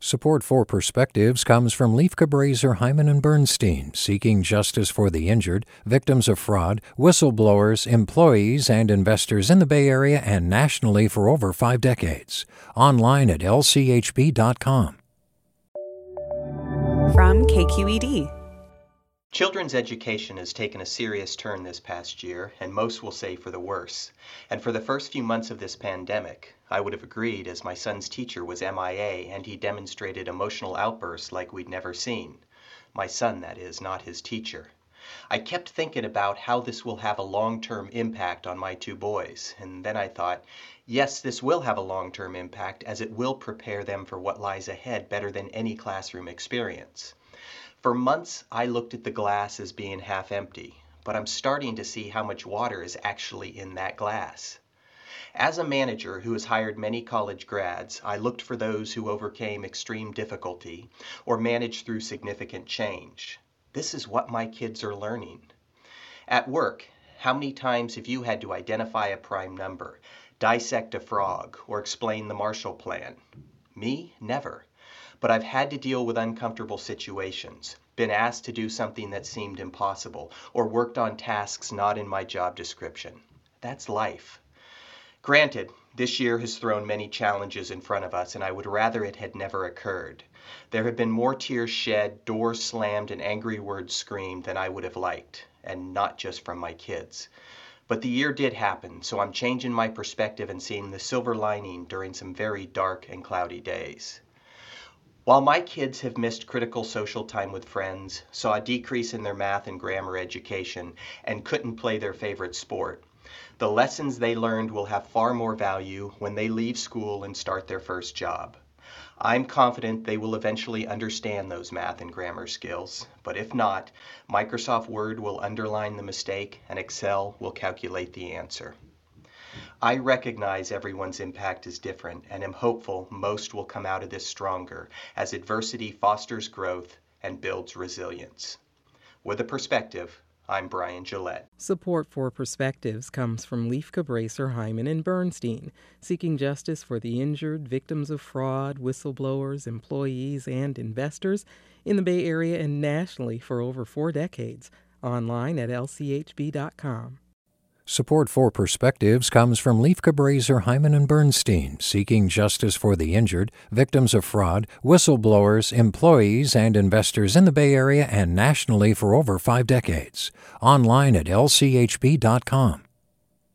Support for Perspectives comes from Leif Cabraser, Hyman and Bernstein, seeking justice for the injured, victims of fraud, whistleblowers, employees, and investors in the Bay Area and nationally for over 5 decades. Online at lchb.com. From KQED. Children's education has taken a serious turn this past year, and most will say for the worse. And for the first few months of this pandemic, I would have agreed, as my son's teacher was MIA and he demonstrated emotional outbursts like we'd never seen. My son, that is, not his teacher. I kept thinking about how this will have a long-term impact on my 2 boys, and then I thought, yes, this will have a long-term impact as it will prepare them for what lies ahead better than any classroom experience. For months, I looked at the glass as being half empty, but I'm starting to see how much water is actually in that glass. As a manager who has hired many college grads, I looked for those who overcame extreme difficulty or managed through significant change. This is what my kids are learning. At work, how many times have you had to identify a prime number, dissect a frog, or explain the Marshall Plan? Me? Never. But I've had to deal with uncomfortable situations, been asked to do something that seemed impossible, or worked on tasks not in my job description. That's life. Granted, this year has thrown many challenges in front of us, and I would rather it had never occurred. There have been more tears shed, doors slammed, and angry words screamed than I would have liked, and not just from my kids. But the year did happen, so I'm changing my perspective and seeing the silver lining during some very dark and cloudy days. While my kids have missed critical social time with friends, saw a decrease in their math and grammar education, and couldn't play their favorite sport, the lessons they learned will have far more value when they leave school and start their first job. I'm confident they will eventually understand those math and grammar skills, but if not, Microsoft Word will underline the mistake and Excel will calculate the answer. I recognize everyone's impact is different and am hopeful most will come out of this stronger as adversity fosters growth and builds resilience. With a perspective, I'm Brian Gillette. Support for Perspectives comes from Leif Cabraser, Hyman and Bernstein, seeking justice for the injured, victims of fraud, whistleblowers, employees, and investors in the Bay Area and nationally for over 4 decades. Online at lchb.com. Support for Perspectives comes from Leif Cabraser, Hyman and Bernstein, seeking justice for the injured, victims of fraud, whistleblowers, employees, and investors in the Bay Area and nationally for over 5 decades. Online at lchb.com.